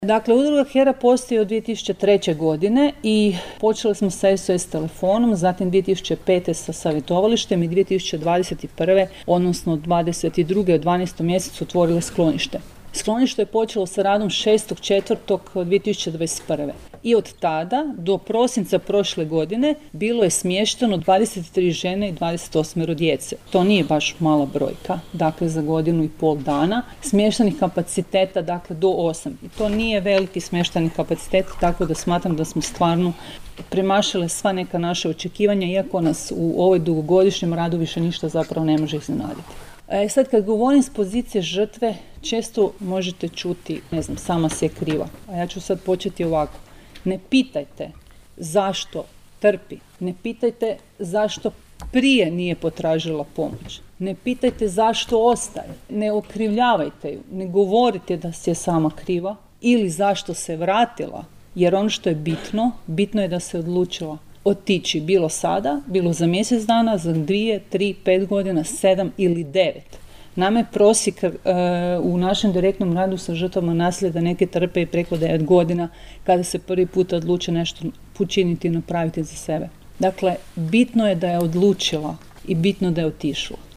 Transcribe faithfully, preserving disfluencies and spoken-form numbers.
Dakle, udruga HERA postoji od dvije tisuće treće. godine i počeli smo sa S O S telefonom, zatim dvije tisuće pete. sa savjetovalištem i dvije tisuće dvadeset prve. odnosno dvadeset druge. u dvanaestom mjesecu otvorile sklonište. Sklonište je počelo sa radom šestog četvrtog. dvije tisuće dvadeset prve. I od tada do prosinca prošle godine bilo je smješteno dvadeset tri žene i dvadeset osam djece. To nije baš mala brojka, dakle za godinu i pol dana. Smještenih kapaciteta, dakle do osam. I to nije veliki smješteni kapacitet, tako da smatram da smo stvarno premašile sva neka naša očekivanja, iako nas u ovoj dugogodišnjem radu više ništa zapravo ne može iznenaditi. E sad kad govorim s pozicije žrtve, često možete čuti, ne znam, sama si je kriva. A ja ću sad početi ovako. Ne pitajte zašto trpi, ne pitajte zašto prije nije potražila pomoć, ne pitajte zašto ostaje, ne okrivljavajte ju, ne govorite da si je sama kriva ili zašto se vratila, jer ono što je bitno, bitno je da se odlučila otići bilo sada, bilo za mjesec dana, za dvije, tri, pet godina, sedam ili devet. Nama je prosjek e, u našem direktnom radu sa žrtvama nasilja da neke trpe i preko devet godina kada se prvi put odluče nešto učiniti i napraviti za sebe. Dakle, bitno je da je odlučila i bitno da je otišla.